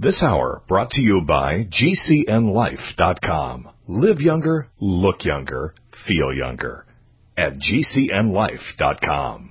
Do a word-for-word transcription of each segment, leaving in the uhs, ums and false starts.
This hour brought to you by G C N life dot com. Live younger, look younger, feel younger at G C N life dot com.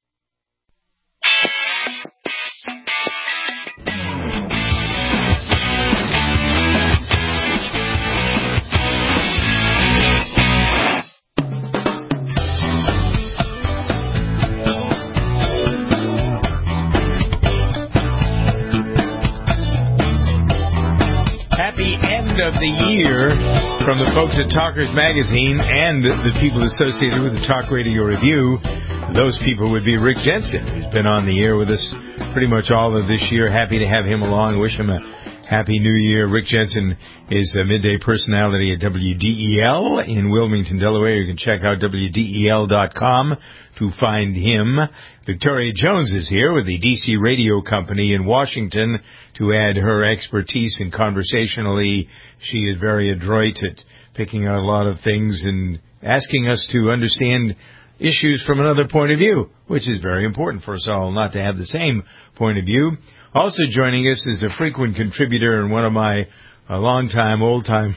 Of the year from the folks at Talkers Magazine and the people associated with the Talk Radio Review. Those people would be Rick Jensen, who's been on the air with us pretty much all of this year. Happy to have him along. Wish him a happy new year. Rick Jensen is a midday personality at W D E L in Wilmington, Delaware. You can check out W D E L dot com to find him. Victoria Jones is here with the D C Radio Company in Washington to add her expertise, and conversationally she is very adroit at picking out a lot of things and asking us to understand issues from another point of view, which is very important for us all not to have the same point of view. Also joining us is a frequent contributor and one of my a long-time, old-time,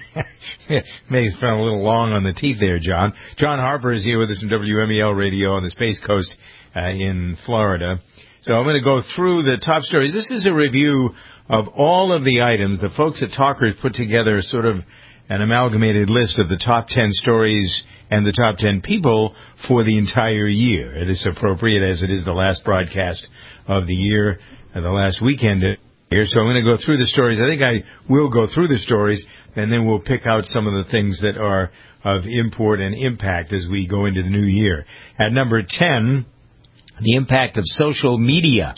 may have spent a little long on the teeth there, John. John Harper is here with us from W M E L Radio on the Space Coast uh, in Florida. So I'm going to go through the top stories. This is a review of all of the items. The folks at Talkers put together sort of an amalgamated list of the top ten stories and the top ten people for the entire year. It is appropriate as it is the last broadcast of the year and the last weekend here. So I'm going to go through the stories. I think I will go through the stories, and then we'll pick out some of the things that are of import and impact as we go into the new year. At number ten, the impact of social media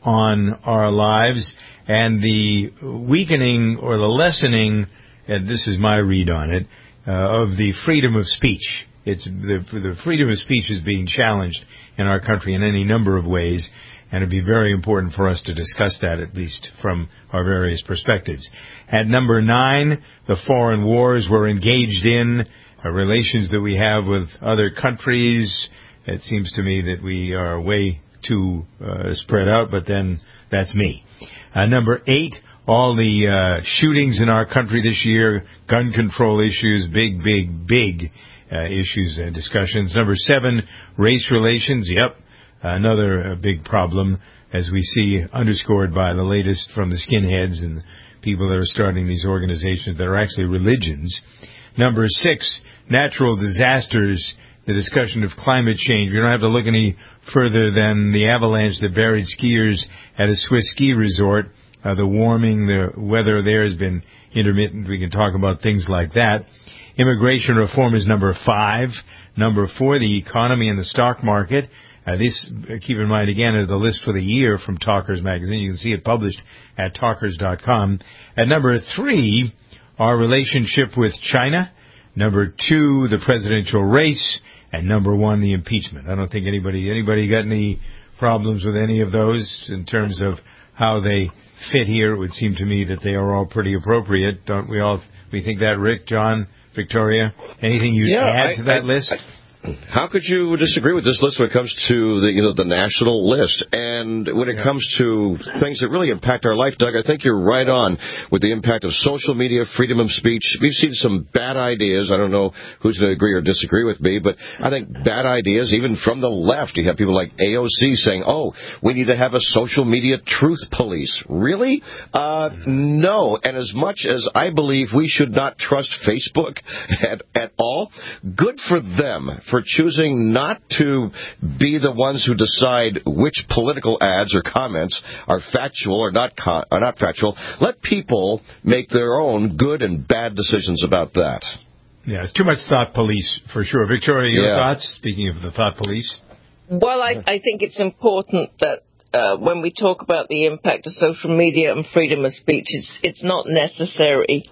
on our lives and the weakening or the lessening, and this is my read on it, uh, of the freedom of speech. It's the, the freedom of speech is being challenged in our country in any number of ways, and it'd be very important for us to discuss that, at least from our various perspectives. At number nine, the foreign wars we're engaged in, uh, relations that we have with other countries. It seems to me that we are way too uh, spread out, but then that's me. Uh, number eight, all the uh, shootings in our country this year, gun control issues, big, big, big uh, issues and discussions. Number seven, race relations. Yep. Another uh, big problem, as we see underscored by the latest from the skinheads and people that are starting these organizations that are actually religions. Number six, natural disasters, the discussion of climate change. We don't have to look any further than the avalanche that buried skiers at a Swiss ski resort. Uh, the warming, the weather there has been intermittent. We can talk about things like that. Immigration reform is number five. Number four, the economy and the stock market. Uh, this, uh, keep in mind, again, is the list for the year from Talkers Magazine. You can see it published at Talkers dot com. At number three, our relationship with China. Number two, the presidential race. And number one, the impeachment. I don't think anybody anybody got any problems with any of those in terms of how they fit here. It would seem to me that they are all pretty appropriate. Don't we all? We think that, Rick, John, Victoria? Anything you'd yeah, add I, to that I, list? I, How could you disagree with this list when it comes to the, you know, the national list? And when it yeah. comes to things that really impact our life, Doug, I think you're right on with the impact of social media, freedom of speech. We've seen some bad ideas. I don't know who's going to agree or disagree with me, but I think bad ideas, even from the left. You have people like A O C saying, oh, we need to have a social media truth police. Really? Uh, no. And as much as I believe we should not trust Facebook at, at all, good for them for choosing not to be the ones who decide which political ads or comments are factual or not con- or not factual. Let people make their own good and bad decisions about that. Yeah, it's too much thought police for sure. Victoria, your yeah. thoughts, speaking of the thought police? Well, I, I think it's important that uh, when we talk about the impact of social media and freedom of speech, it's, it's not necessary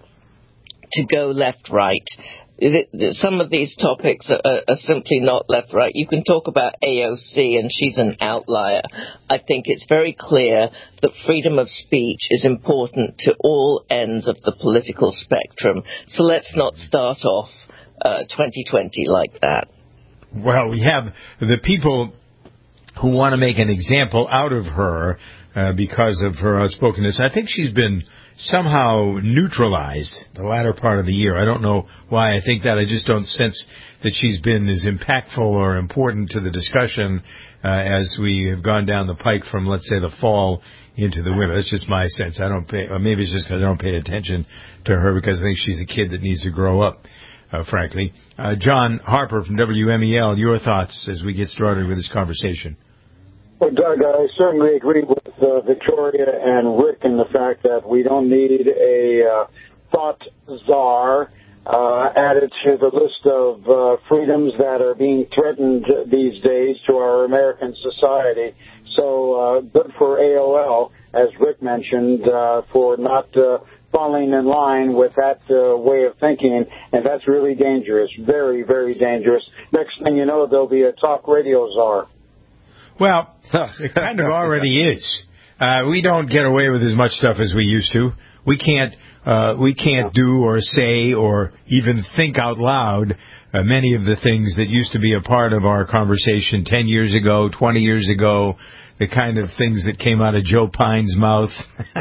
to go left-right. Some of these topics are, are simply not left-right. You can talk about A O C, and she's an outlier. I think it's very clear that freedom of speech is important to all ends of the political spectrum. So let's not start off uh, twenty twenty like that. Well, we have the people who want to make an example out of her, uh, because of her outspokenness. I think she's been somehow neutralized the latter part of the year. I don't know why I think that. I just don't sense that she's been as impactful or important to the discussion uh, as we have gone down the pike from, let's say, the fall into the winter. That's just my sense. I don't pay, or maybe it's just because I don't pay attention to her because I think she's a kid that needs to grow up, uh, frankly. Uh, John Harper from W M E L, your thoughts as we get started with this conversation. Well, Doug, I certainly agree with uh, Victoria and Rick in the fact that we don't need a uh, thought czar uh, added to the list of uh, freedoms that are being threatened these days to our American society. So uh, good for A O L, as Rick mentioned, uh, for not uh, falling in line with that uh, way of thinking, and that's really dangerous, very, very dangerous. Next thing you know, there'll be a talk radio czar. Well, it kind of already is. Uh, we don't get away with as much stuff as we used to. We can't, uh, we can't do or say or even think out loud uh, many of the things that used to be a part of our conversation ten years ago, twenty years ago, the kind of things that came out of Joe Pine's mouth,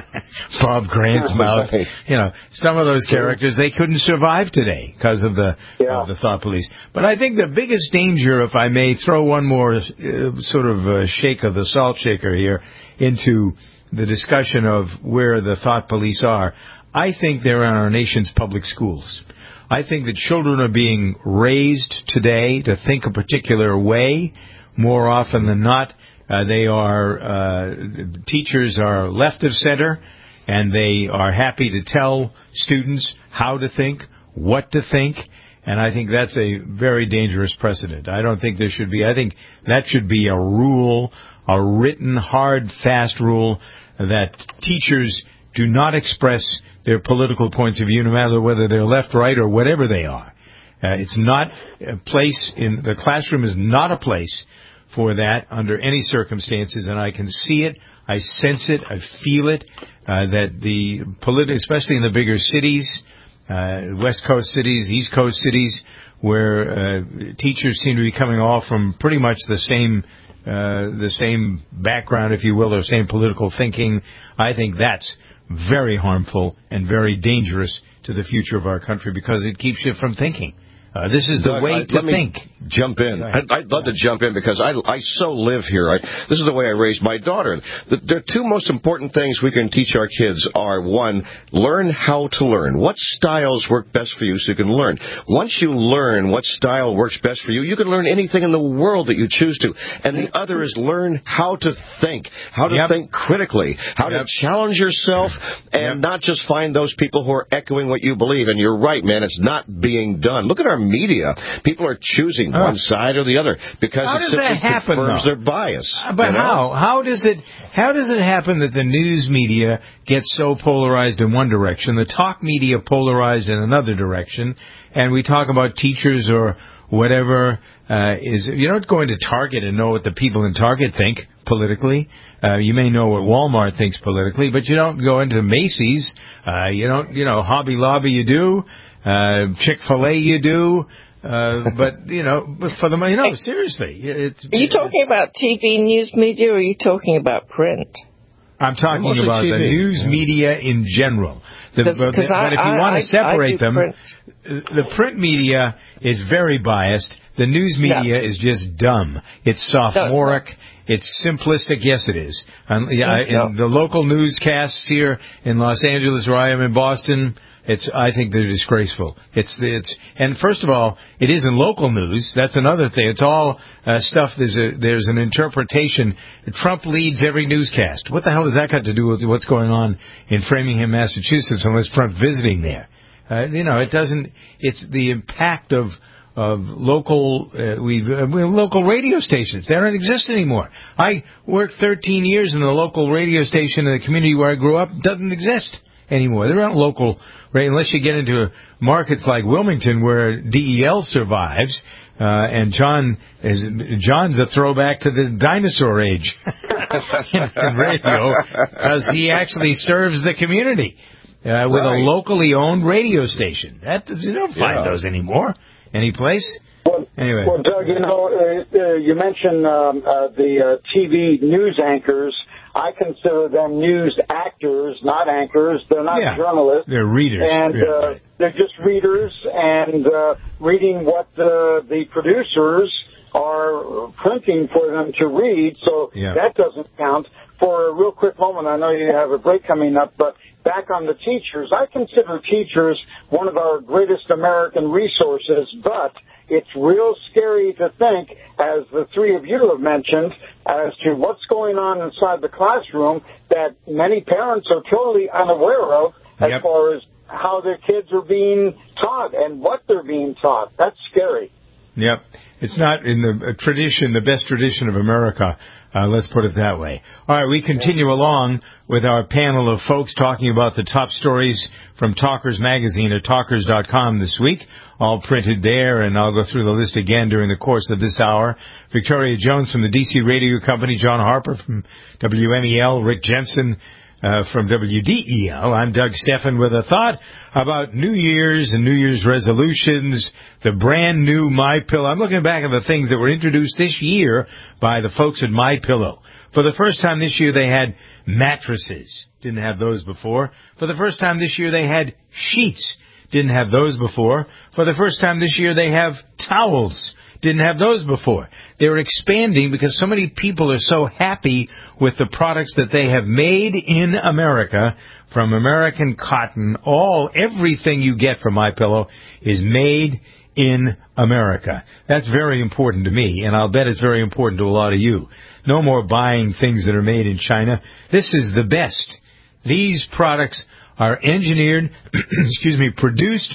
Bob Grant's mouth. You know, some of those characters, they couldn't survive today because of the yeah. of the thought police. But I think the biggest danger, if I may throw one more uh, sort of uh, shake of the salt shaker here into the discussion of where the thought police are, I think they're in our nation's public schools. I think that children are being raised today to think a particular way. More often than not, uh, they are uh, teachers are left of center, and they are happy to tell students how to think, what to think, and I think that's a very dangerous precedent. I don't think there should be. I think that should be a rule, a written, hard, fast rule that teachers do not express their political points of view, no matter whether they're left, right, or whatever they are. Uh, it's not a place in the classroom is not a place for that under any circumstances, and I can see it, I sense it, I feel it, uh, that the politi- especially in the bigger cities, uh, West Coast cities, East Coast cities, where uh, teachers seem to be coming all from pretty much the same uh, the same background, if you will, or same political thinking. I think that's very harmful and very dangerous to the future of our country because it keeps you from thinking. Uh, this is the Doug, way I, to let think. Me jump in. I'd, I'd love to jump in because I, I so live here. I, this is the way I raised my daughter. The, the two most important things we can teach our kids are, one, learn how to learn. What styles work best for you so you can learn. Once you learn what style works best for you, you can learn anything in the world that you choose to. And the other is learn how to think, how to yep. think critically, how yep. to challenge yourself and yep. not just find those people who are echoing what you believe. And you're right, man, it's not being done. Look at our media. People are choosing uh, one side or the other because how it does simply that happen, confirms though? their bias. Uh, but you know? how? How does it? How does it happen that the news media gets so polarized in one direction, the talk media polarized in another direction, and we talk about teachers or whatever? Uh, is you don't go into Target and know what the people in Target think politically. Uh, you may know what Walmart thinks politically, but you don't go into Macy's. Uh, you don't, you know, Hobby Lobby. You do. Uh, Chick-fil-A you do, uh, but, you know, but for the, you know, seriously. It's, are you talking about T V news media or are you talking about print? I'm talking Mostly about T V. The news yeah. media in general. The, Cause, but, cause but I, if you I, want to separate them, print. the print media is very biased. The news media no. is just dumb. It's sophomoric. No, it's, it's simplistic. Yes, it is. Um, yeah, no. In the local newscasts here in Los Angeles, where I am in Boston, It's. I think they're disgraceful. It's. It's. And first of all, it isn't local news. That's another thing. It's all uh, stuff. There's a. There's an interpretation. Trump leads every newscast. What the hell has that got to do with what's going on in Framingham, Massachusetts? Unless Trump visiting there. Uh, you know, it doesn't. It's the impact of of local. Uh, we've uh, we have local radio stations. They don't exist anymore. I worked thirteen years in the local radio station in the community where I grew up. It doesn't exist anymore. There aren't local, right, unless you get into markets like Wilmington where D E L survives, uh, and John is, John's a throwback to the dinosaur age in radio, because he actually serves the community, uh, with right. a locally owned radio station. That, you don't find yeah. those anymore, any place. Well, anyway. well, Doug, you know, uh, uh, you mentioned um, uh, the uh, T V news anchors. I consider them news actors, not anchors. They're not yeah. journalists. They're readers. And yeah, uh, right. they're just readers and uh, reading what the, the producers are printing for them to read. So yeah. that doesn't count. For a real quick moment, I know you have a break coming up, but back on the teachers, I consider teachers one of our greatest American resources, but it's real scary to think, as the three of you have mentioned, as to what's going on inside the classroom that many parents are totally unaware of as yep. far as how their kids are being taught and what they're being taught. That's scary. Yep. It's not in the tradition, the best tradition of America. Uh, let's put it that way. All right, we continue along with our panel of folks talking about the top stories from Talkers Magazine at talkers dot com this week, all printed there, and I'll go through the list again during the course of this hour. Victoria Jones from the D C Radio Company, John Harper from W M E L, Rick Jensen Uh, from W D E L. I'm Doug Steffen with a thought about New Year's and New Year's resolutions, the brand new MyPillow. I'm looking back at the things that were introduced this year by the folks at MyPillow. For the first time this year, they had mattresses. Didn't have those before. For the first time this year, they had sheets. Didn't have those before. For the first time this year, they have towels. Didn't have those before. They're expanding because so many people are so happy with the products that they have made in America from American cotton. All, everything you get from MyPillow is made in America. That's very important to me, and I'll bet it's very important to a lot of you. No more buying things that are made in China. This is the best. These products are engineered, excuse me, produced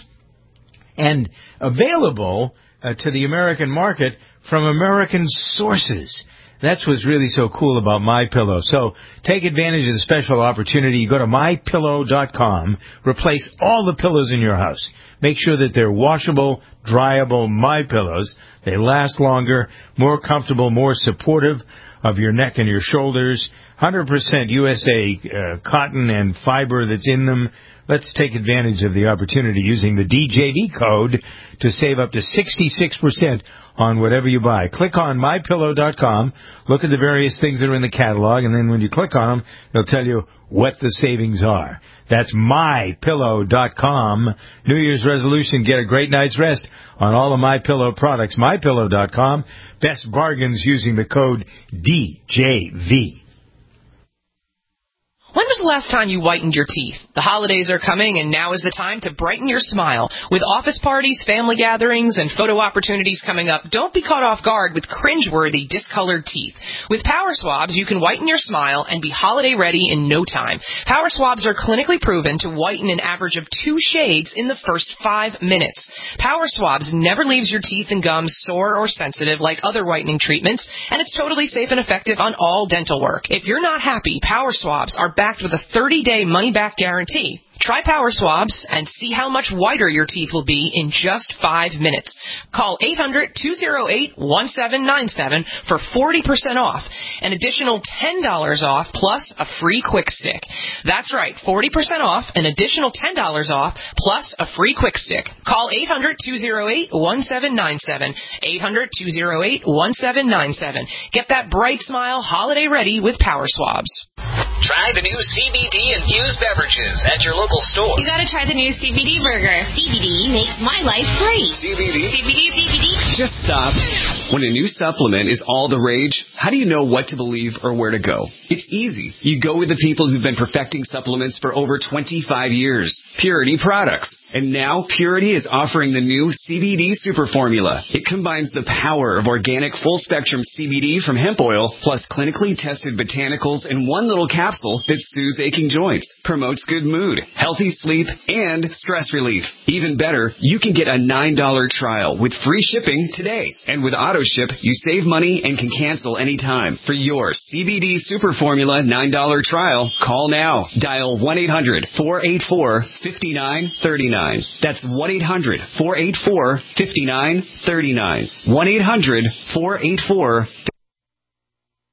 and available Uh, to the American market from American sources. That's what's really so cool about MyPillow. So take advantage of the special opportunity. You go to my pillow dot com. Replace all the pillows in your house. Make sure that they're washable, dryable MyPillows. They last longer, more comfortable, more supportive of your neck and your shoulders. one hundred percent U S A uh, cotton and fiber that's in them. Let's take advantage of the opportunity using the D J V code to save up to sixty-six percent on whatever you buy. Click on my pillow dot com, look at the various things that are in the catalog, and then when you click on them, it'll tell you what the savings are. That's my pillow dot com. New Year's resolution, get a great night's rest on all of MyPillow products. my pillow dot com. Best bargains using the code D J V. When was the last time you whitened your teeth? The holidays are coming, and now is the time to brighten your smile. With office parties, family gatherings, and photo opportunities coming up, don't be caught off guard with cringeworthy, discolored teeth. With Power Swabs, you can whiten your smile and be holiday ready in no time. Power Swabs are clinically proven to whiten an average of two shades in the first five minutes. Power Swabs never leaves your teeth and gums sore or sensitive like other whitening treatments, and it's totally safe and effective on all dental work. If you're not happy, Power Swabs are backed with a thirty-day money-back guarantee. Try Power Swabs and see how much whiter your teeth will be in just five minutes. Call eight hundred, two oh eight, one seven nine seven for forty percent off. An additional ten dollars off plus a free Quick Stick. That's right, forty percent off, an additional ten dollars off plus a free Quick Stick. Call eight hundred, two oh eight, one seven nine seven. eight hundred, two oh eight, one seven nine seven. Get that bright smile holiday ready with Power Swabs. Try the new C B D-infused beverages at your local store. You gotta try the new C B D burger. C B D makes my life great. C B D? C B D, C B D. Just stop. When a new supplement is all the rage, how do you know what to believe or where to go? It's easy. You go with the people who've been perfecting supplements for over twenty-five years. Purity Products. And now Purity is offering the new C B D Super Formula. It combines the power of organic full-spectrum C B D from hemp oil plus clinically tested botanicals in one little capsule that soothes aching joints, promotes good mood, healthy sleep, and stress relief. Even better, you can get a nine dollar trial with free shipping today. And with AutoShip, you save money and can cancel anytime. For your C B D Super Formula nine dollar trial, call now. Dial one eight hundred, four eight four, five nine three nine. That's one eight hundred, four eight four, five nine three nine. one eight hundred, four eight four, five nine three nine.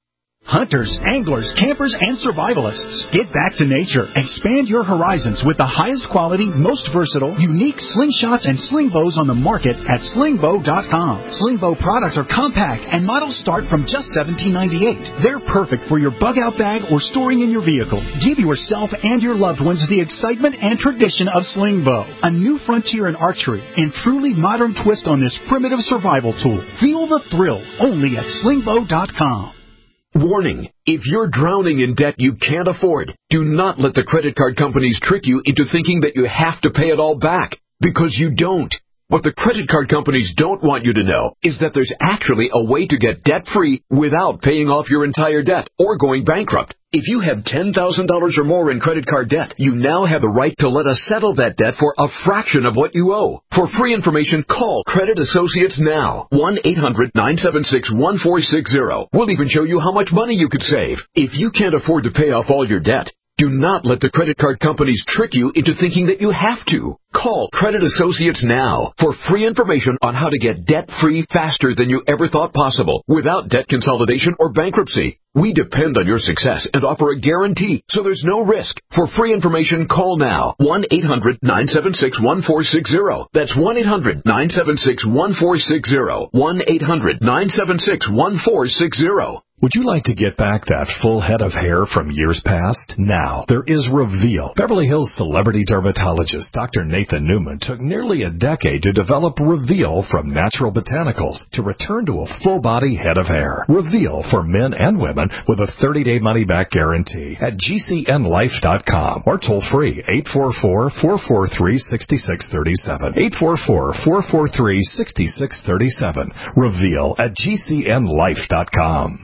Hunters, anglers, campers, and survivalists. Get back to nature. Expand your horizons with the highest quality, most versatile, unique slingshots and sling bows on the market at sling bow dot com. Sling bow products are compact and models start from just seventeen ninety-eight. They're perfect for your bug-out bag or storing in your vehicle. Give yourself and your loved ones the excitement and tradition of sling bow. A new frontier in archery and truly modern twist on this primitive survival tool. Feel the thrill only at sling bow dot com. Warning, if you're drowning in debt you can't afford, do not let the credit card companies trick you into thinking that you have to pay it all back, because you don't. What the credit card companies don't want you to know is that there's actually a way to get debt-free without paying off your entire debt or going bankrupt. If you have ten thousand dollars or more in credit card debt, you now have the right to let us settle that debt for a fraction of what you owe. For free information, call Credit Associates now. one eight hundred nine seven six one four six zero. We'll even show you how much money you could save. If you can't afford to pay off all your debt, do not let the credit card companies trick you into thinking that you have to. Call Credit Associates now for free information on how to get debt-free faster than you ever thought possible without debt consolidation or bankruptcy. We depend on your success and offer a guarantee, so there's no risk. For free information, call now. one eight hundred nine seven six one four six zero. That's one eight hundred nine seven six one four six zero. one eight hundred nine seven six one four six zero. Would you like to get back that full head of hair from years past? Now, there is Reveal. Beverly Hills celebrity dermatologist Doctor Nathan Newman took nearly a decade to develop Reveal from natural botanicals to return to a full-body head of hair. Reveal for men and women with a thirty-day money-back guarantee at G C N life dot com or toll-free eight four four, four four three, six six three seven. eight four four, four four three, six six three seven. Reveal at G C N life dot com.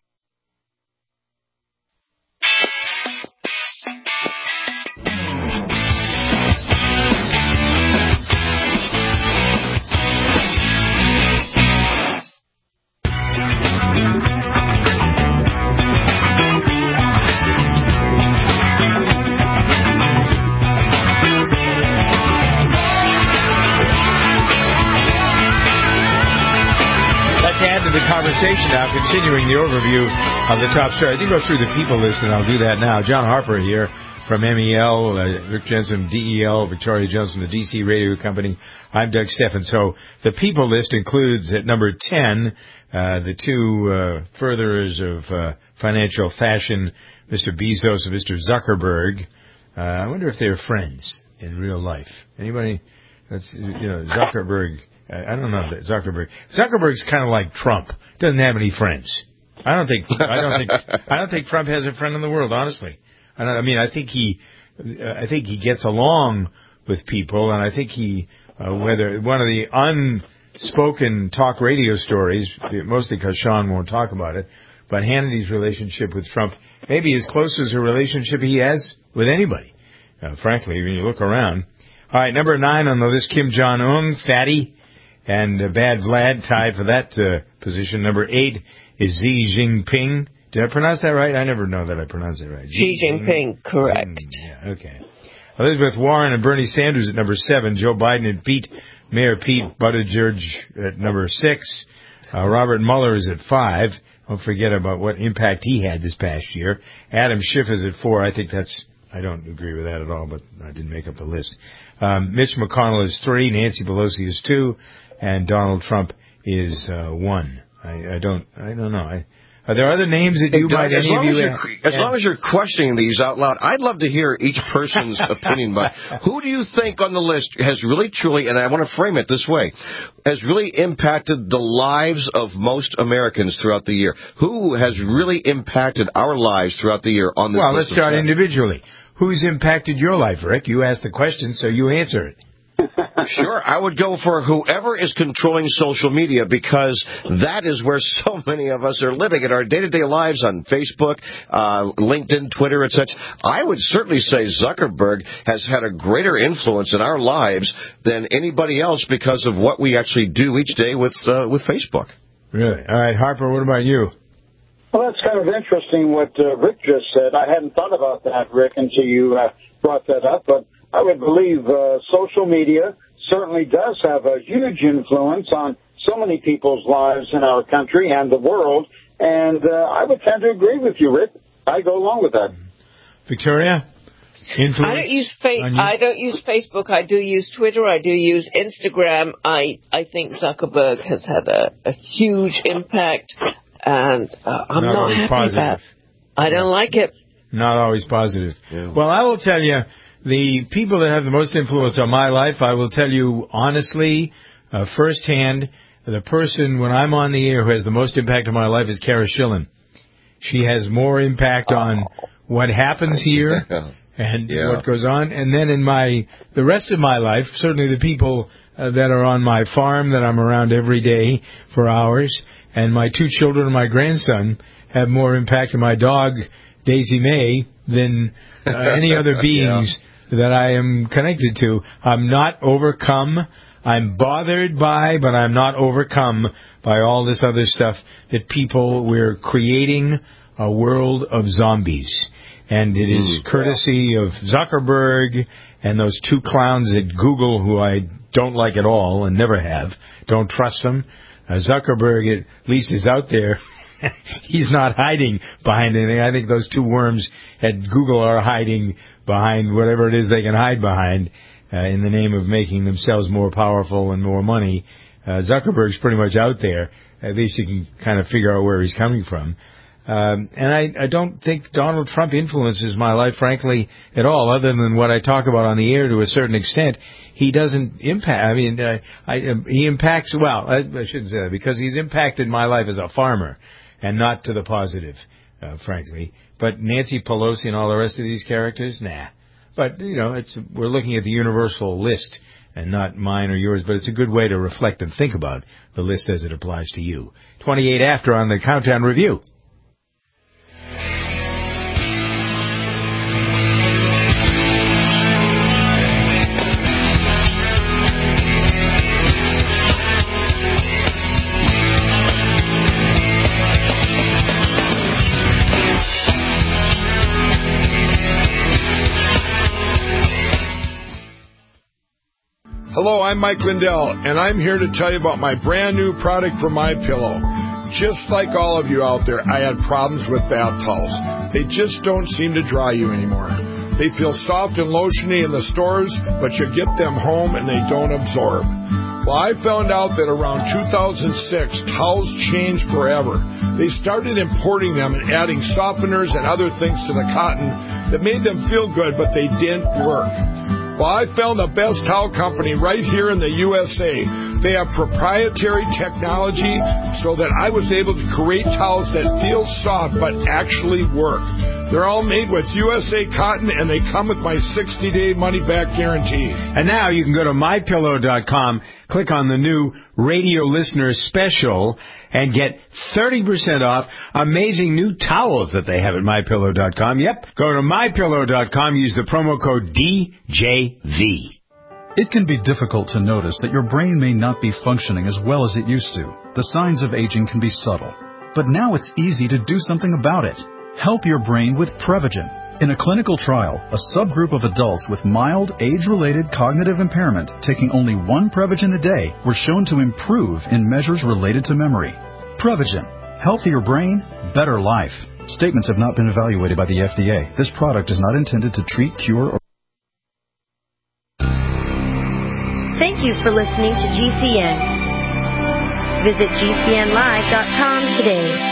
Conversation now, continuing the overview of the top story. I did go through the people list, and I'll do that now. John Harper here from M E L, uh, Rick Jensen, D E L, Victoria Johnson, the D C Radio Company. I'm Doug Steffen. So the people list includes at number ten uh, the two uh, furtherers of uh, financial fashion, Mister Bezos and Mister Zuckerberg. Uh, I wonder if they're friends in real life. Anybody? That's you know Zuckerberg. I don't know that Zuckerberg. Zuckerberg's kind of like Trump. Doesn't have any friends. I don't think. I don't think. I don't think Trump has a friend in the world. Honestly, I, don't, I mean, I think he. I think he gets along with people, and I think he. Uh, whether one of the unspoken talk radio stories, mostly because Sean won't talk about it, but Hannity's relationship with Trump may be as close as a relationship he has with anybody. Uh, frankly, when you look around. All right, number nine on the list, Kim Jong-un, fatty. And uh, Bad Vlad tied for that uh, position. Number eight is Xi Jinping. Did I pronounce that right? I never know that I pronounced it right. Xi Jinping, correct. Xi, yeah, okay. Elizabeth Warren and Bernie Sanders at number seven. Joe Biden and Pete, Mayor Pete Buttigieg at number six. Uh, Robert Mueller is at five. Don't forget about what impact he had this past year. Adam Schiff is at four. I think that's, I don't agree with that at all, but I didn't make up the list. Um, Mitch McConnell is three. Nancy Pelosi is two. And Donald Trump is uh, one. I, I don't. I don't know. I, are there other names that you hey, might? Doug, Any of you? As, as long as you're questioning these out loud, I'd love to hear each person's opinion. But who do you think on the list has really, truly, and I want to frame it this way, has really impacted the lives of most Americans throughout the year? Who has really impacted our lives throughout the year on this well, list? Well, let's start individually. Who's impacted your life, Rick? You asked the question, so you answer it. Sure, I would go for whoever is controlling social media, because that is where so many of us are living in our day-to-day lives on Facebook, uh, LinkedIn, Twitter, et cetera. I would certainly say Zuckerberg has had a greater influence in our lives than anybody else because of what we actually do each day with uh, with Facebook. Really? All right, Harper, what about you? Well, that's kind of interesting what uh, Rick just said. I hadn't thought about that, Rick, until you uh, brought that up, but I would believe uh, social media certainly does have a huge influence on so many people's lives in our country and the world. And uh, I would tend to agree with you, Rick. I go along with that. Victoria? Influence I don't use fa- on you? I don't use Facebook. I do use Twitter. I do use Instagram. I, I think Zuckerberg has had a, a huge impact, and uh, I'm Not not, always happy positive. about it. I don't like it. Not always positive. Yeah. Well, I will tell you, the people that have the most influence on my life, I will tell you honestly, uh, firsthand, the person when I'm on the air who has the most impact on my life is Kara Schillen. She has more impact on what happens here and Yeah. what goes on. And then in my the rest of my life, certainly the people uh, that are on my farm that I'm around every day for hours, and my two children and my grandson have more impact on my dog, Daisy May, than uh, any other beings yeah. that I am connected to. I'm not overcome. I'm bothered by, but I'm not overcome by all this other stuff that people, we're creating a world of zombies. And it is courtesy of Zuckerberg and those two clowns at Google who I don't like at all and never have. Don't trust them. Uh, Zuckerberg at least is out there. He's not hiding behind anything. I think those two worms at Google are hiding behind whatever it is they can hide behind uh, in the name of making themselves more powerful and more money. Uh, Zuckerberg's pretty much out there. At least you can kind of figure out where he's coming from. Um, and I, I don't think Donald Trump influences my life, frankly, at all, other than what I talk about on the air to a certain extent. He doesn't impact, I mean, uh, I, uh, he impacts, well, I, I shouldn't say that, because he's impacted my life as a farmer, and not to the positive, uh, frankly. But Nancy Pelosi and all the rest of these characters, nah. But, you know, it's we're looking at the universal list, and not mine or yours, but it's a good way to reflect and think about the list as it applies to you. twenty-eight after on the Countdown Review. Hello, I'm Mike Lindell, and I'm here to tell you about my brand new product from MyPillow. Just like all of you out there, I had problems with bath towels. They just don't seem to dry you anymore. They feel soft and lotiony in the stores, but you get them home and they don't absorb. Well, I found out that around two thousand six, towels changed forever. They started importing them and adding softeners and other things to the cotton that made them feel good, but they didn't work. Well, I found the best towel company right here in the U S A. They have proprietary technology so that I was able to create towels that feel soft but actually work. They're all made with U S A cotton, and they come with my sixty-day money-back guarantee. And now you can go to my pillow dot com, click on the new radio listener special, and get thirty percent off amazing new towels that they have at my pillow dot com. Yep, go to my pillow dot com, use the promo code D J V. It can be difficult to notice that your brain may not be functioning as well as it used to. The signs of aging can be subtle. But now it's easy to do something about it. Help your brain with Prevagen. In a clinical trial, a subgroup of adults with mild, age-related cognitive impairment taking only one Prevagen a day were shown to improve in measures related to memory. Prevagen. Healthier brain, better life. Statements have not been evaluated by the F D A. This product is not intended to treat, cure, or... Thank you for listening to G C N. Visit G C N live dot com today.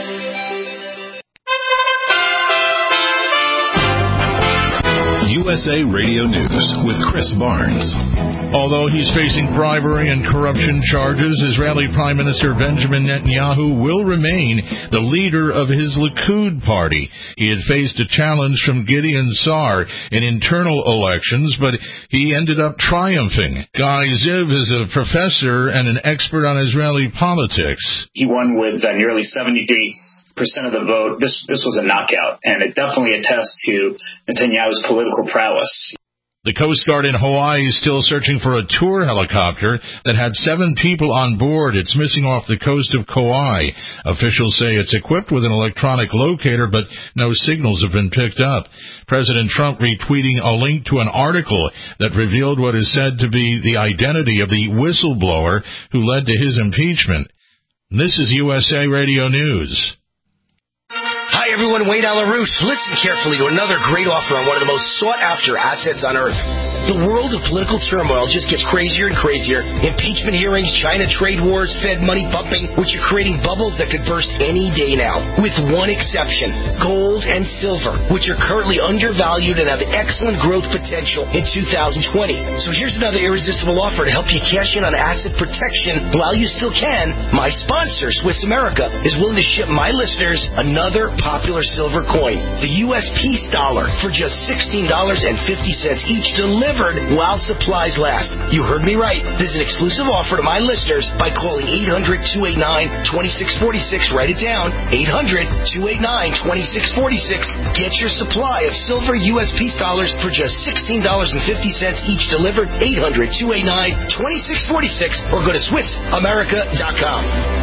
U S A Radio News with Chris Barnes. Although he's facing bribery and corruption charges, Israeli Prime Minister Benjamin Netanyahu will remain the leader of his Likud party. He had faced a challenge from Gideon Sa'ar in internal elections, but he ended up triumphing. Guy Ziv is a professor and an expert on Israeli politics. He won with uh, nearly seventy-three percent of the vote. This this was a knockout, and it definitely attests to Netanyahu's political prowess. The Coast Guard in Hawaii is still searching for a tour helicopter that had seven people on board. It's missing off the coast of Kauai. Officials say it's equipped with an electronic locator, but no signals have been picked up. President Trump retweeting a link to an article that revealed what is said to be the identity of the whistleblower who led to his impeachment. This is U S A Radio News. Hi, everyone. Wayne Alarouche. Listen carefully to another great offer on one of the most sought-after assets on Earth. The world of political turmoil just gets crazier and crazier. Impeachment hearings, China trade wars, Fed money pumping, which are creating bubbles that could burst any day now. With one exception, gold and silver, which are currently undervalued and have excellent growth potential in two thousand twenty. So here's another irresistible offer to help you cash in on asset protection while you still can. My sponsor, Swiss America, is willing to ship my listeners another popular silver coin, the U S Peace Dollar, for just sixteen dollars and fifty cents each, delivered while supplies last. You heard me right. This is an exclusive offer to my listeners by calling eight hundred, two eight nine, two six four six. Write it down, eight hundred, two eight nine, two six four six. Get your supply of silver U S Peace Dollars for just sixteen dollars and fifty cents each, delivered, eight hundred, two eight nine, two six four six, or go to Swiss America dot com.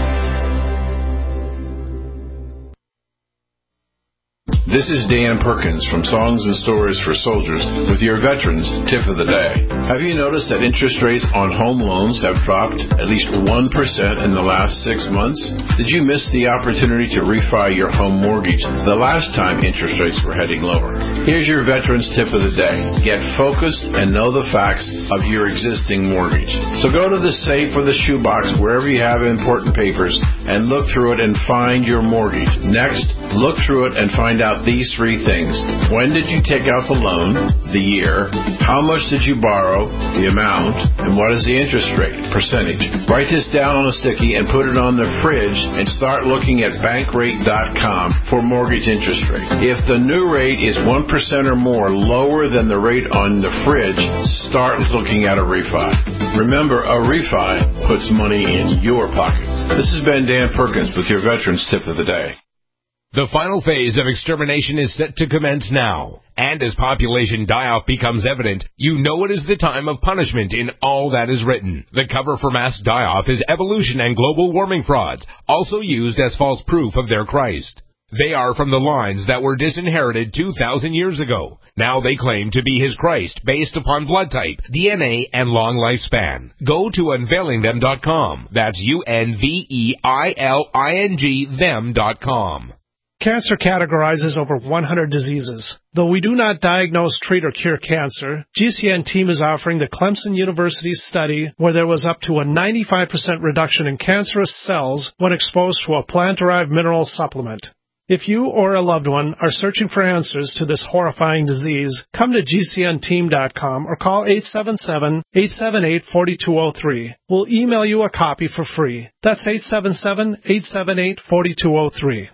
This is Dan Perkins from Songs and Stories for Soldiers with your Veterans Tip of the Day. Have you noticed that interest rates on home loans have dropped at least one percent in the last six months? Did you miss the opportunity to refi your home mortgage the last time interest rates were heading lower? Here's your Veterans Tip of the Day. Get focused and know the facts of your existing mortgage. So go to the safe or the shoebox, wherever you have important papers, and look through it and find your mortgage. Next, look through it and find out these three things. When did you take out the loan? The year. How much did you borrow? The amount. And what is the interest rate? Percentage. Write this down on a sticky and put it on the fridge and start looking at bankrate dot com for mortgage interest rate. If the new rate is one percent or more lower than the rate on the fridge, start looking at a refi. Remember, a refi puts money in your pocket. This has been Dan Perkins with your Veterans Tip of the Day. The final phase of extermination is set to commence now. And as population die-off becomes evident, you know it is the time of punishment in all that is written. The cover for mass die-off is evolution and global warming frauds, also used as false proof of their Christ. They are from the lines that were disinherited two thousand years ago. Now they claim to be his Christ based upon blood type, D N A, and long lifespan. Go to unveiling them dot com. That's U N V E I L I N G them dot com. Cancer categorizes over one hundred diseases. Though we do not diagnose, treat, or cure cancer, G C N team is offering the Clemson University study where there was up to a ninety-five percent reduction in cancerous cells when exposed to a plant-derived mineral supplement. If you or a loved one are searching for answers to this horrifying disease, come to G C N team dot com or call eight seven seven, eight seven eight, four two zero three. We'll email you a copy for free. That's eight seven seven, eight seven eight, four two zero three.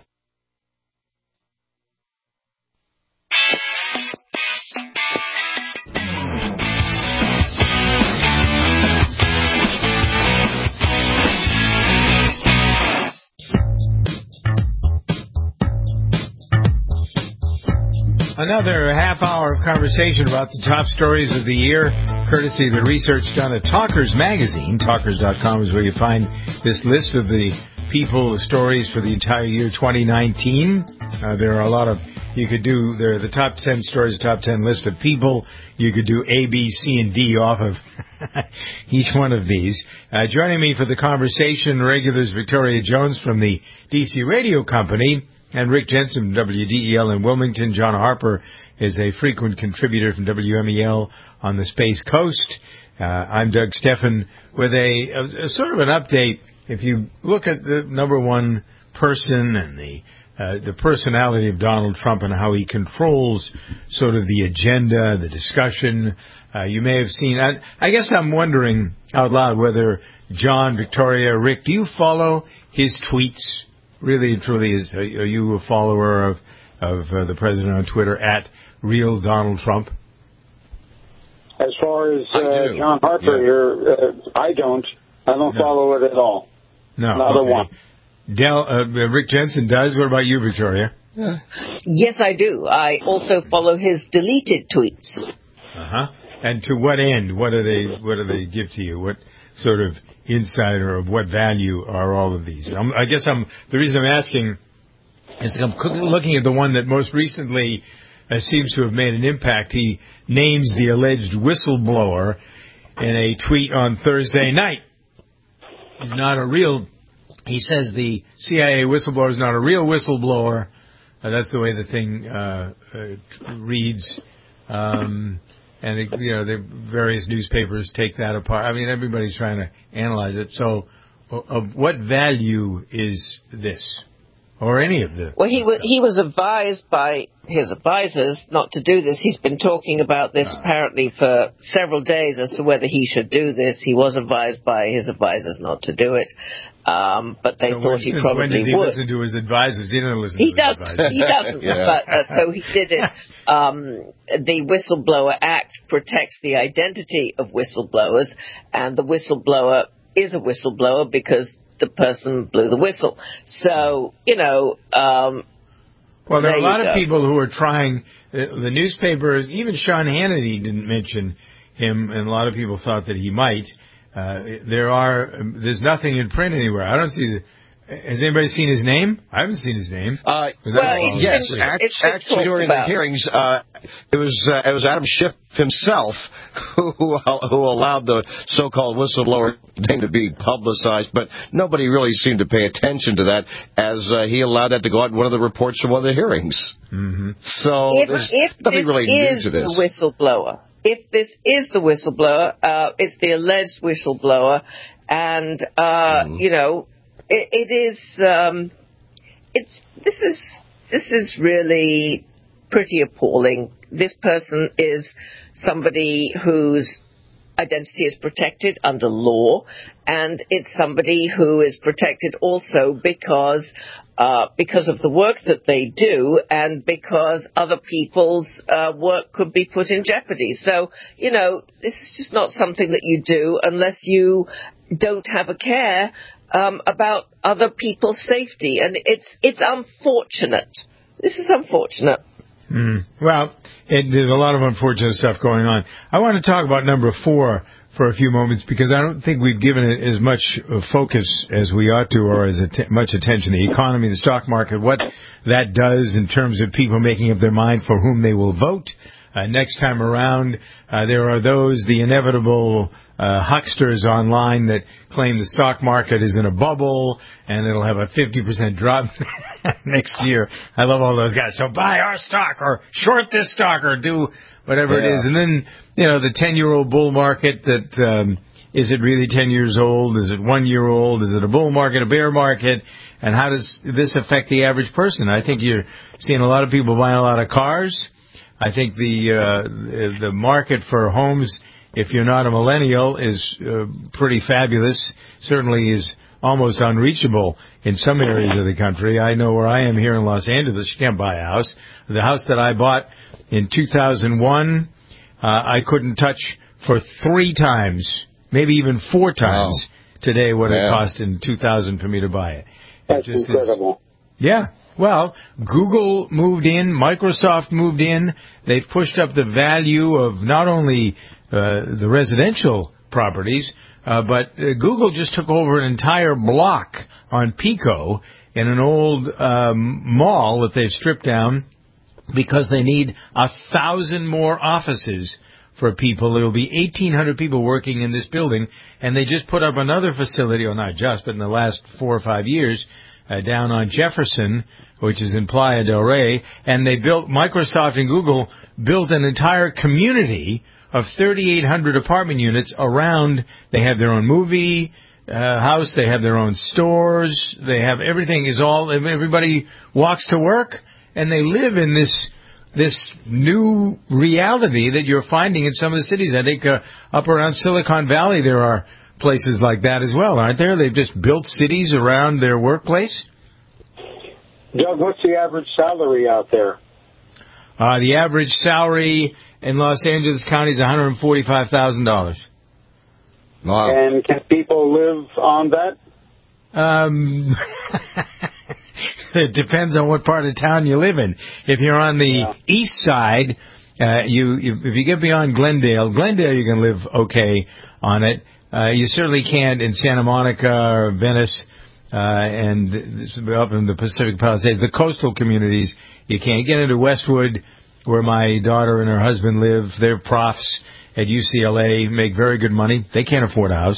Another half hour of conversation about the top stories of the year, courtesy of the research done at Talkers Magazine. Talkers dot com is where you find this list of the people, the stories for the entire year twenty nineteen. Uh, there are a lot of, you could do, there are the top ten stories, top ten list of people. You could do A, B, C, and D off of each one of these. Uh, joining me for the conversation, regulars Victoria Jones from the D C Radio Company, and Rick Jensen from W D E L in Wilmington. John Harper is a frequent contributor from W M E L on the Space Coast. Uh, I'm Doug Steffen with a, a, a sort of an update. If you look at the number one person and the uh, the personality of Donald Trump and how he controls sort of the agenda, the discussion, uh, you may have seen. I, I guess I'm wondering out loud whether John, Victoria, Rick, do you follow his tweets? Really and truly, is are you a follower of of uh, the president on Twitter at Real Donald Trump? As far as uh, John Harper yeah. here, uh, I don't. I don't no. follow it at all. No, not okay. a one. Del, uh, Rick Jensen does. What about you, Victoria? Yeah. Yes, I do. I also follow his deleted tweets. Uh huh. And to what end? What do they What do they give to you? What sort of insight or of what value are all of these? I'm, I guess I'm the reason I'm asking is I'm looking at the one that most recently uh, seems to have made an impact. He names the alleged whistleblower in a tweet on Thursday night. He's not a real he says the C I A whistleblower is not a real whistleblower. Uh, that's the way the thing uh, uh, reads. Um, and, it, you know, the various newspapers take that apart. I mean, everybody's trying to analyze it. So of what value is this? Or any of the... Well, he was, he was advised by his advisors not to do this. He's been talking about this uh, apparently for several days as to whether he should do this. He was advised by his advisors not to do it. Um, but they so thought he probably when does he would. listen to his advisors? He doesn't listen he to does, his advisors. He doesn't. yeah. But, uh, so he did it. Um, the Whistleblower Act protects the identity of whistleblowers, and the whistleblower is a whistleblower because the person blew the whistle. So, you know... Um, well, there are a lot go. of people who are trying... The, the newspapers, even Sean Hannity didn't mention him, and a lot of people thought that he might. Uh, there are... There's nothing in print anywhere. I don't see... The, has anybody seen his name? I haven't seen his name. Uh, was well, that yes, it's, act, it's actually during about. the hearings, uh, it was uh, it was Adam Schiff himself who who allowed the so-called whistleblower thing to be publicized, but nobody really seemed to pay attention to that, as uh, he allowed that to go out in one of the reports from one of the hearings. Mm-hmm. So if, there's if nothing really new is to this. The whistleblower, if this is the whistleblower, uh, it's the alleged whistleblower, and uh, mm. you know. It, it is. Um, it's. This is. This is really pretty appalling. This person is somebody whose identity is protected under law, and it's somebody who is protected also because uh, because of the work that they do, and because other people's uh, work could be put in jeopardy. So, you know, this is just not something that you do unless you don't have a care um, about other people's safety, and it's it's unfortunate. This is unfortunate. Mm. Well, it, there's a lot of unfortunate stuff going on. I want to talk about number four for a few moments, because I don't think we've given it as much focus as we ought to, or as att- much attention. The economy, the stock market, what that does in terms of people making up their mind for whom they will vote uh, next time around. Uh, there are those, the inevitable uh, hucksters online that claim the stock market is in a bubble and it'll have a fifty percent drop next year. I love all those guys. So buy our stock or short this stock or do whatever yeah. it is. And then, you know, the ten-year-old bull market that, um, is it really ten years old? Is it one year old? Is it a bull market, a bear market? And how does this affect the average person? I think you're seeing a lot of people buying a lot of cars. I think the, uh, the market for homes, if you're not a millennial, is uh, pretty fabulous. Certainly is almost unreachable in some areas of the country. I know where I am here in Los Angeles, you can't buy a house. The house that I bought in two thousand one, uh, I couldn't touch for three times, maybe even four times wow. today what yeah. it cost in two thousand for me to buy it. That's it just incredible. Is, yeah. Well, Google moved in, Microsoft moved in. They've pushed up the value of not only uh, the residential properties, uh, but uh, Google just took over an entire block on Pico in an old um, mall that they've stripped down because they need a thousand more offices for people. There will be eighteen hundred people working in this building, and they just put up another facility, or not just, but in the last four or five years, uh, down on Jefferson, which is in Playa del Rey, and they built, Microsoft and Google built an entire community of thirty-eight hundred apartment units around. They have their own movie uh, house, they have their own stores, they have everything is all, everybody walks to work, and they live in this this new reality that you're finding in some of the cities. I think uh, up around Silicon Valley there are places like that as well, aren't there? They've just built cities around their workplace. Doug, what's the average salary out there? Uh, the average salary in Los Angeles County is one hundred forty-five thousand dollars. Wow. And can people live on that? Um... It depends on what part of town you live in. If you're on the yeah. east side, uh, you, you if you get beyond Glendale, Glendale you can live okay on it. Uh, you certainly can't in Santa Monica or Venice uh, and up in the Pacific Palisades. The coastal communities, you can't get into Westwood, where my daughter and her husband live. They're profs at U C L A, make very good money. They can't afford a house.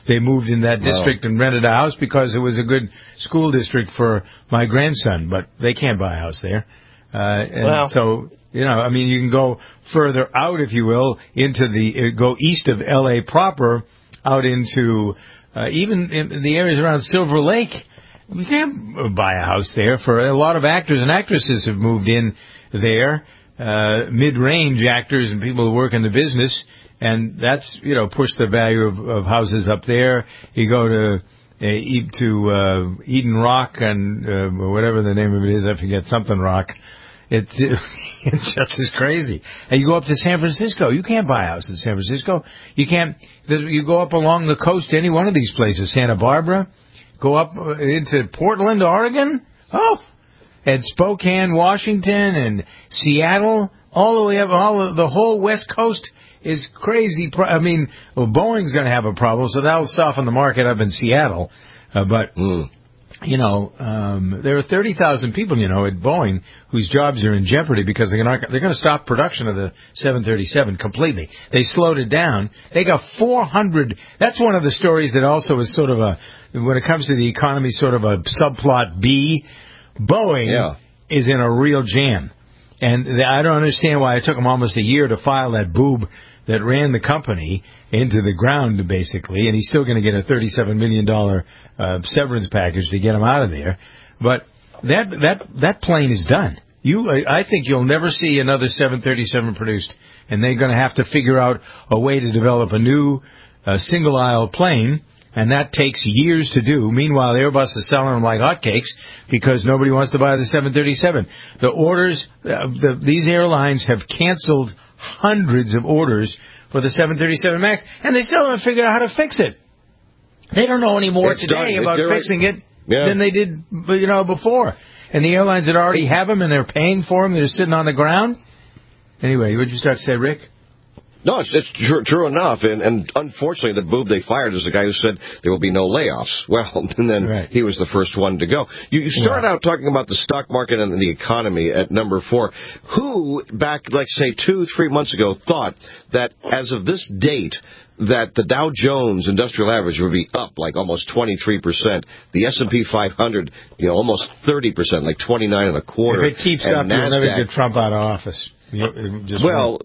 they moved in that district wow. and rented a house because it was a good school district for my grandson, but they can't buy a house there. Uh, and wow. so, you know, I mean, you can go further out, if you will, into the, uh, go east of L A proper, out into, uh, even in the areas around Silver Lake. You can't buy a house there. For a lot of actors and actresses have moved in there, uh, mid-range actors and people who work in the business, and that's, you know, pushed the value of, of houses up there. You go to uh, to uh, Eden Rock and uh, whatever the name of it is, I forget, something Rock. It's, it's just as crazy. And you go up to San Francisco. You can't buy a house in San Francisco. You can't. You go up along the coast to any one of these places, Santa Barbara. Go up into Portland, Oregon. Oh, and Spokane, Washington, and Seattle, all the way up, all of the whole West Coast is crazy. I mean, well, Boeing's going to have a problem, so that'll soften the market up in Seattle. Uh, but mm. you know, um, there are thirty thousand people, you know, at Boeing whose jobs are in jeopardy because they're not, they're going to stop production of the seven thirty-seven completely. They slowed it down. They got four hundred. That's one of the stories that also is sort of a, when it comes to the economy, sort of a subplot B. Boeing yeah. is in a real jam. And I don't understand why it took them almost a year to file that boob that ran the company into the ground, basically, and he's still going to get a thirty-seven million dollars uh, severance package to get him out of there. But that that that plane is done. You, I think you'll never see another seven thirty-seven produced, and they're going to have to figure out a way to develop a new uh, single-aisle plane, and that takes years to do. Meanwhile, Airbus is selling them like hotcakes because nobody wants to buy the seven thirty-seven. The orders, uh, the, these airlines have canceled hundreds of orders for the seven thirty-seven MAX, and they still haven't figured out how to fix it. They don't know any more it's today done. about They're fixing right. it yeah. than they did, you know, before. And the airlines that already have them and they're paying for them, they're sitting on the ground. Anyway, what did you start to say, Rick? No, it's, it's true, true enough, and, and unfortunately, the boob they fired is the guy who said there will be no layoffs. Well, and then right. he was the first one to go. You, you start right. out talking about the stock market and the economy at number four. Who, back, like, say, two, three months ago, thought that as of this date, that the Dow Jones Industrial Average would be up like almost twenty-three percent. The S and P five hundred, you know, almost thirty percent, like twenty-nine and a quarter. If it keeps up, you'll never get Trump out of office. You, just well,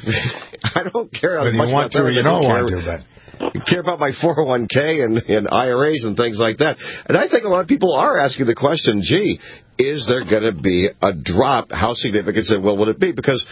I don't care how much you want to or you don't want to, but I care about my four oh one k and, and I R As and things like that. And I think a lot of people are asking the question, gee, is there going to be a drop? How significant and well would it be? Because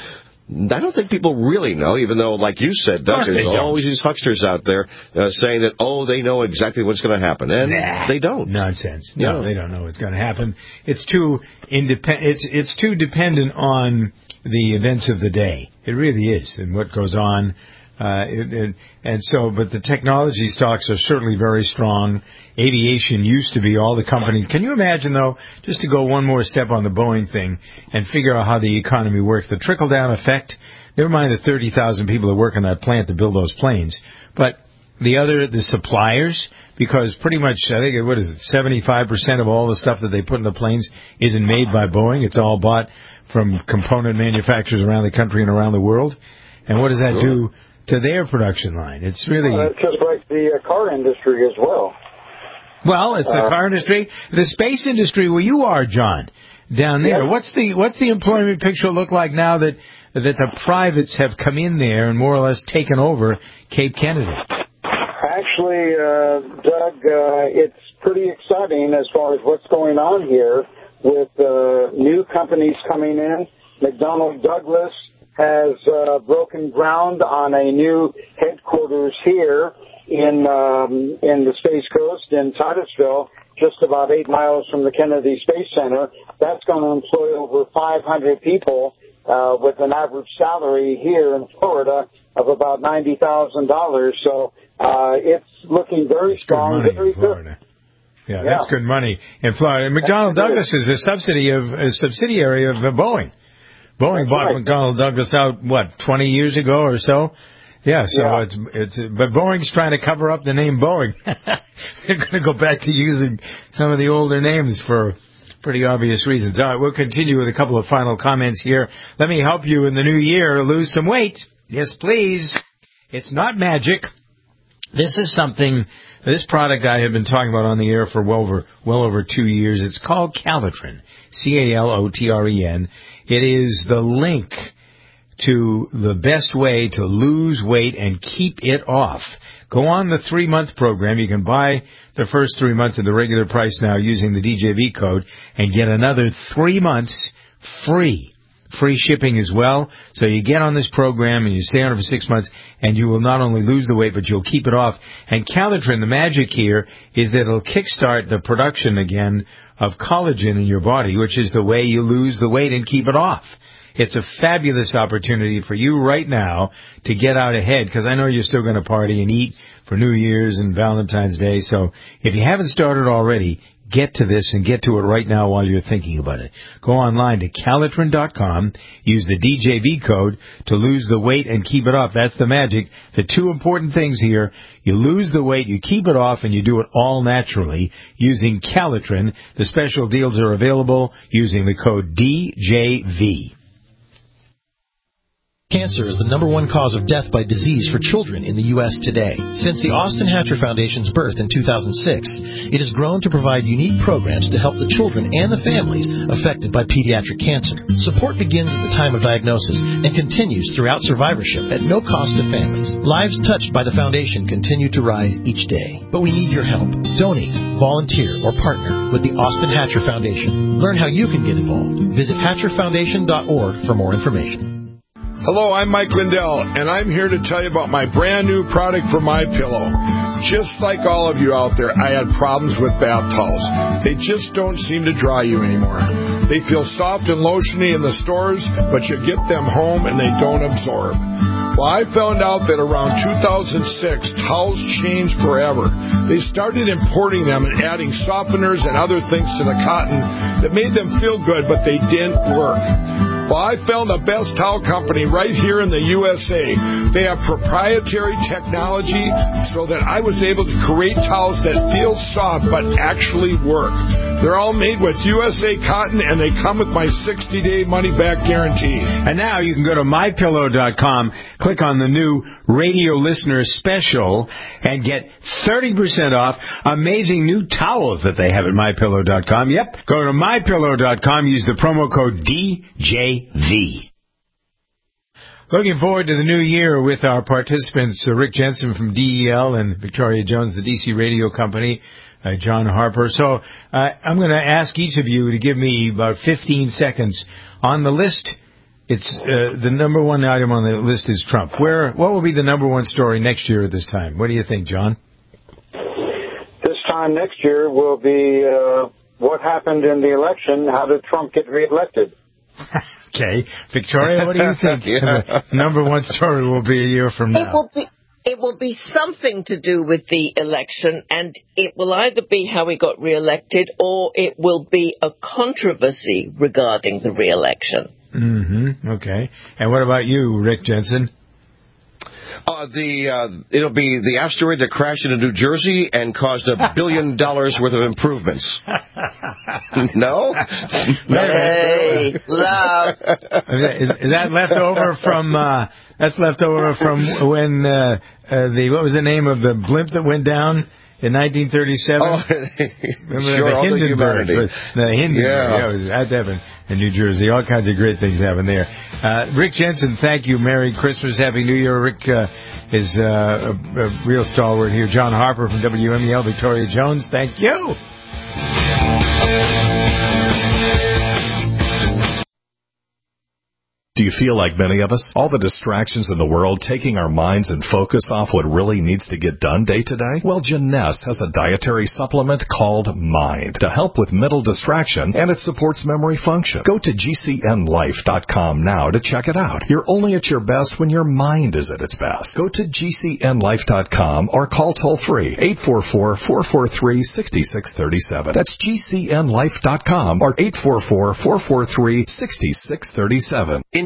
I don't think people really know, even though, like you said, Doug, there's always these hucksters out there uh, saying that, oh, they know exactly what's going to happen. And nah, they don't. Nonsense. No, no, they don't know what's going to happen. It's too independent. It's, it's too dependent on the events of the day. It really is, and what goes on. Uh, it, it, and so, but the technology stocks are certainly very strong. Aviation used to be all the companies. Can you imagine, though, just to go one more step on the Boeing thing and figure out how the economy works, the trickle-down effect, never mind the thirty thousand people that work on that plant to build those planes, but the other, the suppliers, because pretty much, I think, what is it, seventy-five percent of all the stuff that they put in the planes isn't made by Boeing. It's all bought from component manufacturers around the country and around the world. And what does that do to their production line? It's really... Well, it's just like the uh, car industry as well. Well, it's uh, the car industry. The space industry where you are, John, down there. Yes. What's the what's the employment picture look like now that that the privates have come in there and more or less taken over Cape Kennedy? Actually, uh, Doug, uh, it's pretty exciting as far as what's going on here with uh, new companies coming in. McDonnell Douglas has uh, broken ground on a new headquarters here in um, in the Space Coast in Titusville, just about eight miles from the Kennedy Space Center. That's going to employ over five hundred people uh, with an average salary here in Florida of about ninety thousand dollars. So uh, it's looking very that's strong, good very good. Yeah, that's yeah. good money in Florida. And McDonnell Douglas is a subsidy of a subsidiary of Boeing. Boeing that's bought right. McDonnell Douglas out what twenty years ago or so. Yeah, so yeah. it's it's but Boeing's trying to cover up the name Boeing. They're going to go back to using some of the older names for pretty obvious reasons. All right, we'll continue with a couple of final comments here. Let me help you in the new year lose some weight. Yes, please. It's not magic. This is something, this product I have been talking about on the air for well over, well over two years. It's called Calitrin, C A L O T R E N. It is the link to the best way to lose weight and keep it off. Go on the three-month program. You can buy the first three months at the regular price now using the D J V code and get another three months free. Free shipping as well. So you get on this program and you stay on it for six months and you will not only lose the weight, but you'll keep it off. And Calitrin, the magic here is that it'll kickstart the production again of collagen in your body, which is the way you lose the weight and keep it off. It's a fabulous opportunity for you right now to get out ahead, because I know you're still going to party and eat for New Year's and Valentine's Day. So if you haven't started already, get to this and get to it right now while you're thinking about it. Go online to Calitrin dot com. Use the D J V code to lose the weight and keep it off. That's the magic. The two important things here, you lose the weight, you keep it off, and you do it all naturally using Calitrin. The special deals are available using the code D J V. Cancer is the number one cause of death by disease for children in the U S today. Since the Austin Hatcher Foundation's birth in two thousand six, it has grown to provide unique programs to help the children and the families affected by pediatric cancer. Support begins at the time of diagnosis and continues throughout survivorship at no cost to families. Lives touched by the foundation continue to rise each day. But we need your help. Donate, volunteer, or partner with the Austin Hatcher Foundation. Learn how you can get involved. Visit Hatcher Foundation dot org for more information. Hello, I'm Mike Lindell, and I'm here to tell you about my brand new product for MyPillow. Just like all of you out there, I had problems with bath towels. They just don't seem to dry you anymore. They feel soft and lotiony in the stores, but you get them home and they don't absorb. Well, I found out that around two thousand six, towels changed forever. They started importing them and adding softeners and other things to the cotton that made them feel good, but they didn't work. Well, I found the best towel company right here in the U S A. They have proprietary technology so that I was able to create towels that feel soft but actually work. They're all made with U S A cotton, and they come with my sixty-day money-back guarantee. And now you can go to My Pillow dot com, click on the new radio listener special, and get thirty percent off amazing new towels that they have at My Pillow dot com. Yep, go to My Pillow dot com, use the promo code D J V. Looking forward to the new year with our participants, uh, Rick Jensen from D E L and Victoria Jones, the D C Radio Company, uh, John Harper. So uh, I'm going to ask each of you to give me about fifteen seconds. On the list, it's uh, the number one item on the list is Trump. Where, what will be the number one story next year at this time? What do you think, John? This time next year will be uh, what happened in the election. How did Trump get reelected? Okay. Victoria, what do you think? yeah. The number one story will be a year from now. It will be, it will be something to do with the election, and it will either be how he got reelected or it will be a controversy regarding the reelection. Mm-hmm. Okay. And what about you, Rick Jensen? Uh, the uh, it'll be the asteroid that crashed into New Jersey and caused a billion dollars worth of improvements. No? Hey, love. Is, is that left over from? Uh, that's left over from when uh, uh, the what was the name of the blimp that went down in nineteen thirty-seven? Oh, remember sure, the all the Hindenburg? humanity. The Hindenburg. Yeah, yeah it was at Devon in New Jersey. All kinds of great things happen there. Uh, Rick Jensen, thank you. Merry Christmas, Happy New Year. Rick uh, is uh, a, a real stalwart here. John Harper from W M E L, Victoria Jones, thank you. Do you feel like many of us? All the distractions in the world taking our minds and focus off what really needs to get done day to day? Well, Jeunesse has a dietary supplement called Mind to help with mental distraction, and it supports memory function. Go to G C N life dot com now to check it out. You're only at your best when your mind is at its best. Go to G C N life dot com or call toll-free eight four four, four four three, six six three seven. That's G C N life dot com or eight four four, four four three, six six three seven. In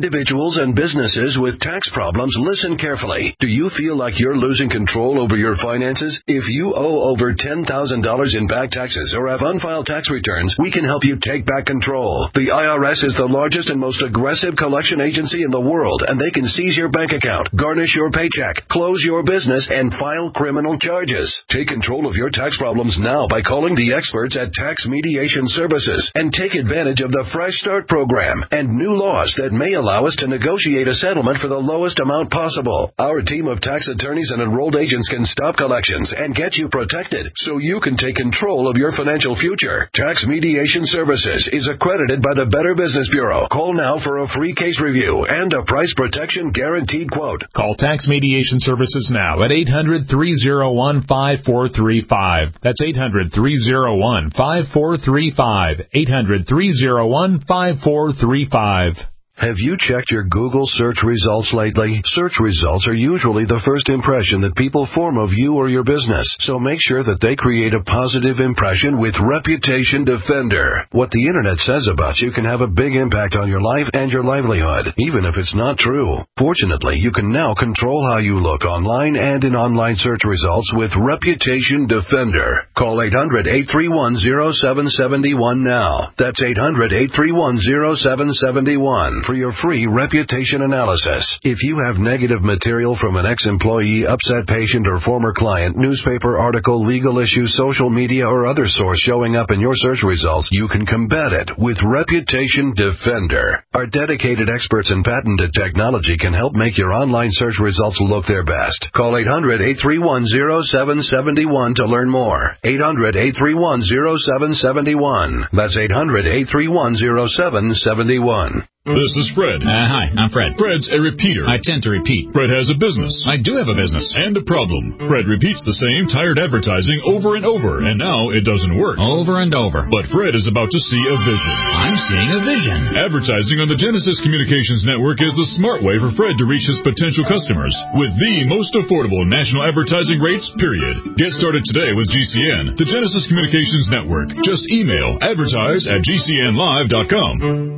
Individuals and businesses with tax problems, listen carefully. Do you feel like you're losing control over your finances? If you owe over ten thousand dollars in back taxes or have unfiled tax returns, we can help you take back control. The I R S is the largest and most aggressive collection agency in the world, and they can seize your bank account, garnish your paycheck, close your business, and file criminal charges. Take control of your tax problems now by calling the experts at Tax Mediation Services and take advantage of the Fresh Start program and new laws that may allow us to negotiate a settlement for the lowest amount possible. Our team of tax attorneys and enrolled agents can stop collections and get you protected so you can take control of your financial future. Tax Mediation Services is accredited by the Better Business Bureau. Call now for a free case review and a price protection guaranteed quote. Call Tax Mediation Services now at eight hundred, three oh one, five four three five. That's eight hundred, three oh one, five four three five. eight hundred, three oh one, five four three five. Have you checked your Google search results lately? Search results are usually the first impression that people form of you or your business, so make sure that they create a positive impression with Reputation Defender. What the internet says about you can have a big impact on your life and your livelihood, even if it's not true. Fortunately, you can now control how you look online and in online search results with Reputation Defender. Call eight hundred, eight three one, oh seven seven one now. That's eight hundred, eight three one, oh seven seven one. For your free reputation analysis. If you have negative material from an ex-employee, upset patient, or former client, newspaper article, legal issue, social media, or other source showing up in your search results, you can combat it with Reputation Defender. Our dedicated experts in patented technology can help make your online search results look their best. Call eight hundred, eight three one, oh seven seven one to learn more. eight hundred, eight three one, oh seven seven one. That's eight hundred, eight three one, oh seven seven one. This is Fred. Uh, hi, I'm Fred. Fred's a repeater. I tend to repeat. Fred has a business. I do have a business. And a problem. Fred repeats the same tired advertising over and over, and now it doesn't work. Over and over. But Fred is about to see a vision. I'm seeing a vision. Advertising on the Genesis Communications Network is the smart way for Fred to reach his potential customers with the most affordable national advertising rates, period. Get started today with G C N, the Genesis Communications Network. Just email advertise at g c n live dot com.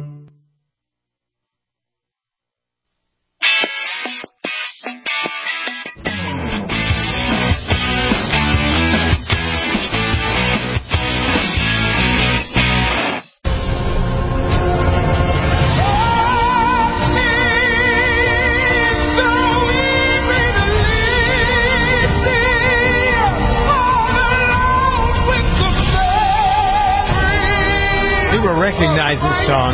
Recognize this song.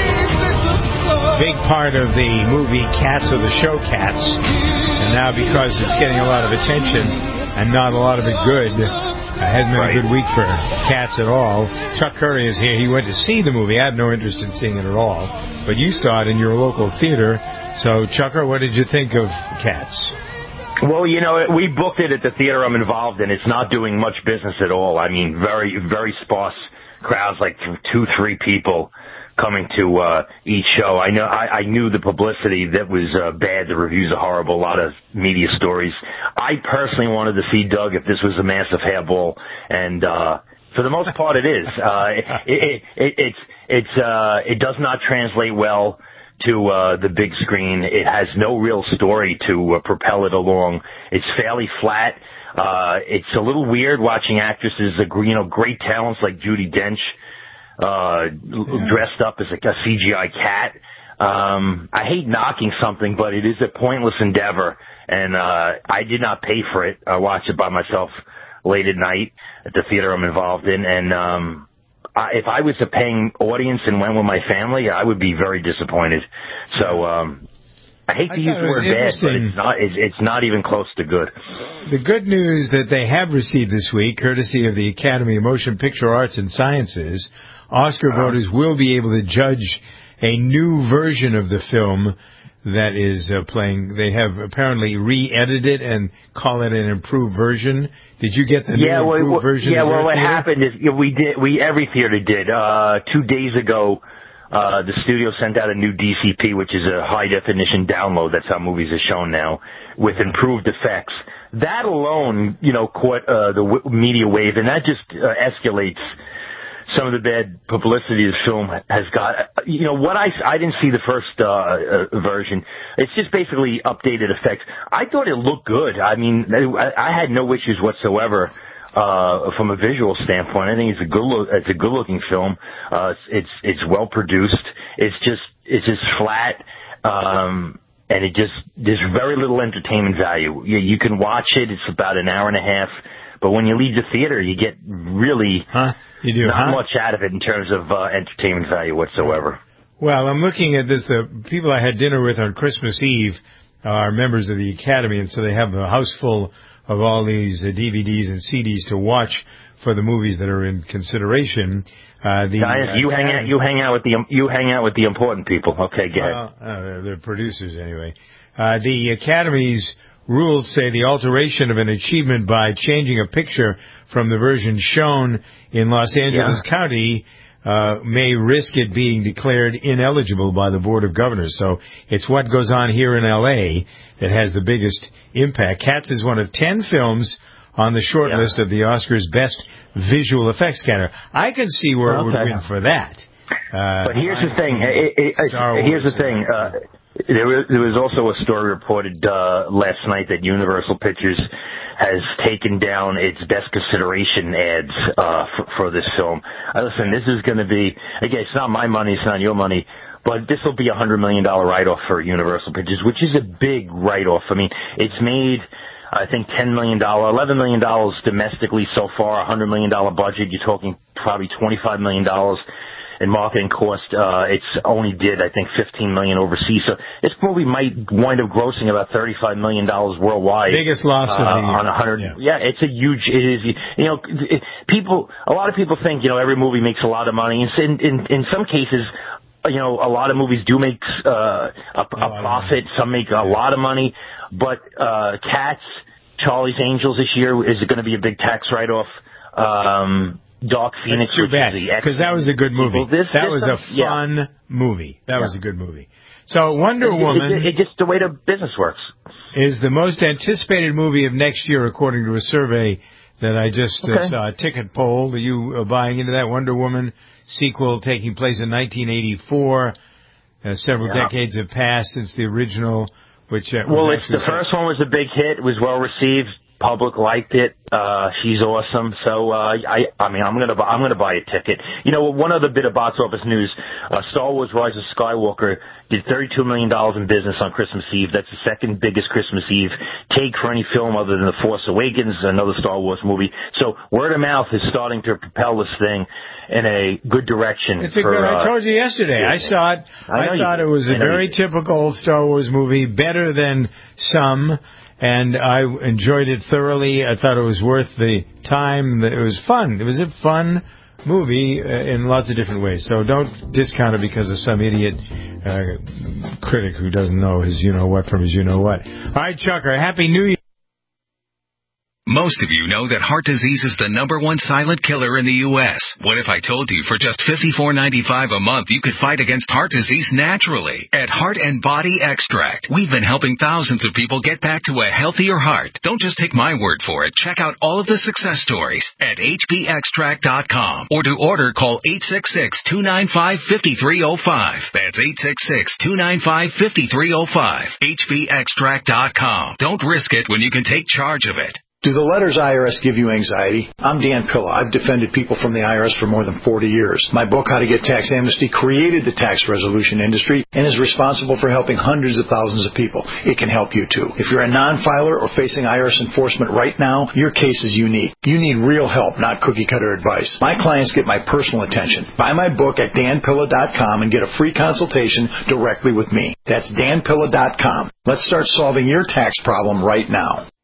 Big part of the movie Cats or the show Cats. And now because it's getting a lot of attention and not a lot of it good, it hasn't been right. a good week for Cats at all. Chuck Curry is here. He went to see the movie. I had no interest in seeing it at all. But you saw it in your local theater. So, Chucker, what did you think of Cats? Well, you know, we booked it at the theater I'm involved in. It's not doing much business at all. I mean, very, very sparse crowds, like two, three people coming to uh each show. I know I, I knew the publicity that was uh, bad. The reviews are horrible. A lot of media stories. I personally wanted to see Doug if this was a massive hairball, and uh for the most part, it is. Uh, it, it, it, it's it's uh it does not translate well to uh the big screen. It has no real story to uh, propel it along. It's fairly flat. Uh, it's a little weird watching actresses, you know, great talents like Judi Dench, uh, yeah. dressed up as a, a C G I cat. Um, I hate knocking something, but it is a pointless endeavor, and, uh, I did not pay for it. I watched it by myself late at night at the theater I'm involved in, and, um, I, if I was a paying audience and went with my family, I would be very disappointed. So, um, I hate to I use the word bad, but it's not, it's, it's not even close to good. The good news that they have received this week, courtesy of the Academy of Motion Picture Arts and Sciences, Oscar um, voters will be able to judge a new version of the film that is uh, playing. They have apparently re-edited it and call it an improved version. Did you get the yeah, new well, improved well, version? Yeah, of well, what theater? happened is you know, we did. We every theater did. Uh, two days ago, uh, the studio sent out a new D C P, which is a high definition download. That's how movies are shown now, with improved effects. That alone, you know, caught uh, the w- media wave, and that just uh, escalates some of the bad publicity the film has got. You know, what I, I didn't see the first uh, uh, version. It's just basically updated effects. I thought it looked good. I mean, I, I had no issues whatsoever uh, from a visual standpoint. I think it's a good look, it's a good looking film. Uh, it's, it's, it's well produced. It's just, it's just flat. Um, and it just, there's very little entertainment value. You, you can watch it. It's about an hour and a half. But when you leave the theater, you get really huh? you do, not huh? much out of it in terms of uh, entertainment value whatsoever. Well, I'm looking at this. The people I had dinner with on Christmas Eve are members of the Academy, and so they have a house full of all these uh, D V Ds and C Ds to watch for the movies that are in consideration. Uh, the, Guys, you uh, hang out. You hang out with the you hang out with the important people. Okay, go ahead. Uh, uh, they're producers anyway. Uh, the Academy's rules say the alteration of an achievement by changing a picture from the version shown in Los Angeles yeah. County uh, may risk it being declared ineligible by the Board of Governors. So it's what goes on here in L A that has the biggest impact. Cats is one of ten films on the short yeah. list of the Oscars Best Visual Effects Scanner. I can see where okay. it would win for that. Uh, but here's the thing. It, it, it, here's the thing. Uh, There was, there was also a story reported uh, last night that Universal Pictures has taken down its best consideration ads uh, for, for this film. Uh, listen, this is going to be, again, it's not my money, it's not your money, but this will be a one hundred million dollars write-off for Universal Pictures, which is a big write-off. I mean, it's made, I think, ten million dollars, eleven million dollars domestically so far, a one hundred million dollars budget. You're talking probably twenty-five million dollars. In marketing cost, uh, it's only did, I think, fifteen million dollars overseas. So this movie might wind up grossing about thirty-five million dollars worldwide. Biggest loss uh, of the year. On a hundred. Yeah. yeah, it's a huge, it is, you know, it, people, a lot of people think, you know, every movie makes a lot of money. In, in, in some cases, you know, a lot of movies do make, uh, a, a, a profit. Some make a lot of money. But, uh, Cats, Charlie's Angels this year is going to be a big tax write-off. Um, Dark Phoenix. That's too bad, because that was a good movie. Well, this, that this was a fun yeah. movie. That yeah. was a good movie. So Wonder it, Woman... It, it, it just the way the business works. ...is the most anticipated movie of next year, according to a survey that I just okay. uh, saw, a ticket poll. Are you uh, buying into that? Wonder Woman sequel taking place in nineteen eighty-four. Uh, several yeah. decades have passed since the original, which... Uh, well, it's the first one was a big hit. It was well received. Public liked it. Uh, she's awesome. So, uh, I, I mean, I'm gonna, I'm gonna buy a ticket. You know, one other bit of box office news, uh, Star Wars Rise of Skywalker did thirty-two million dollars in business on Christmas Eve. That's the second biggest Christmas Eve take for any film other than The Force Awakens, another Star Wars movie. So word of mouth is starting to propel this thing in a good direction. It's a for, good, uh, I told you yesterday. I saw it. I, I thought it was a very typical Star Wars movie, better than some. And I enjoyed it thoroughly. I thought it was worth the time. It was fun. It was a fun movie in lots of different ways. So don't discount it because of some idiot uh, critic who doesn't know his you-know-what from his you-know-what. All right, Chucker, Happy New Year. Most of you know that heart disease is the number one silent killer in the U S What if I told you for just fifty-four ninety-five a month you could fight against heart disease naturally? At Heart and Body Extract, we've been helping thousands of people get back to a healthier heart. Don't just take my word for it. Check out all of the success stories at H B extract dot com. Or to order, call eight six six, two nine five, five three zero five. That's eight six six, two nine five, five three zero five. H B extract dot com. Don't risk it when you can take charge of it. Do the letters I R S give you anxiety? I'm Dan Pilla. I've defended people from the I R S for more than forty years. My book, How to Get Tax Amnesty, created the tax resolution industry and is responsible for helping hundreds of thousands of people. It can help you, too. If you're a non-filer or facing I R S enforcement right now, your case is unique. You need real help, not cookie-cutter advice. My clients get my personal attention. Buy my book at dan pilla dot com and get a free consultation directly with me. That's dan pilla dot com. Let's start solving your tax problem right now.